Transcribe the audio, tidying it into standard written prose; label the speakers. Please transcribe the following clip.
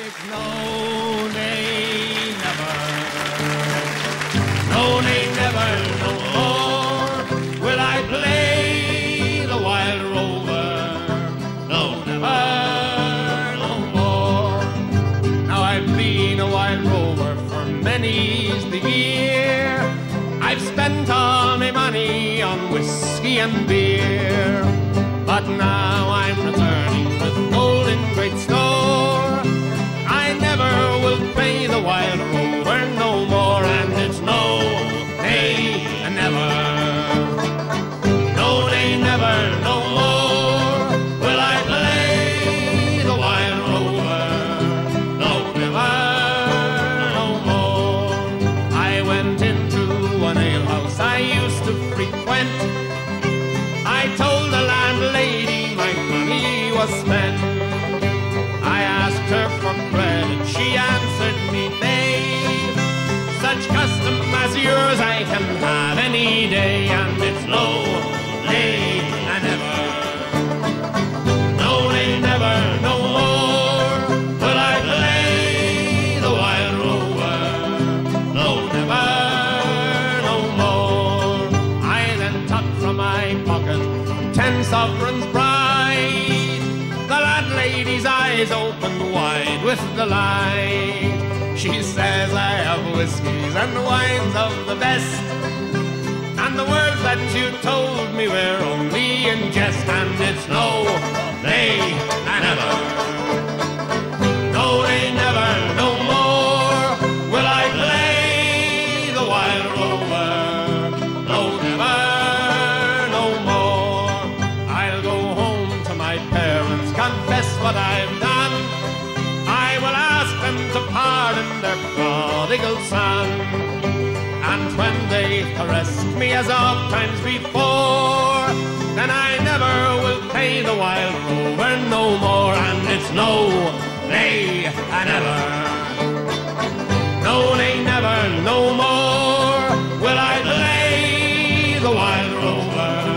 Speaker 1: It's no, nay, never. No, nay, never, no more will I play the wild rover. No, never, no more. Now I've been a wild rover for many's the year. I've spent all my money on whiskey and beer, but now I'm returning with gold in great store. I never will play the wild rover no more, and it's no, nay, never. No, nay, never, no more will I play the wild rover. No, never, no more. I went into an alehouse I used to frequent. I told the landlady my money was spent. I asked her for credit, she answered me, babe, such custom as yours I can have any day, and it's no, nay, never. No, nay, never, no more will I play the wild rover. No, never, no more. I then took from my pocket 10 sovereigns bright. The landlady's eyes opened wide with delight. She says I have whiskies and wines of the best, and the words that you told me were only in jest, and it's no, nay, never. No, nay, never, no more will I play the wild rover. No, never, no more. I'll go home to my parents, confess what I've done. I will ask them to pardon their prodigal son. And when they've caressed me as oft times before, then I never will pay the wild rover no more, and it's no, nay, never. No, nay, never, no more will I play the wild rover.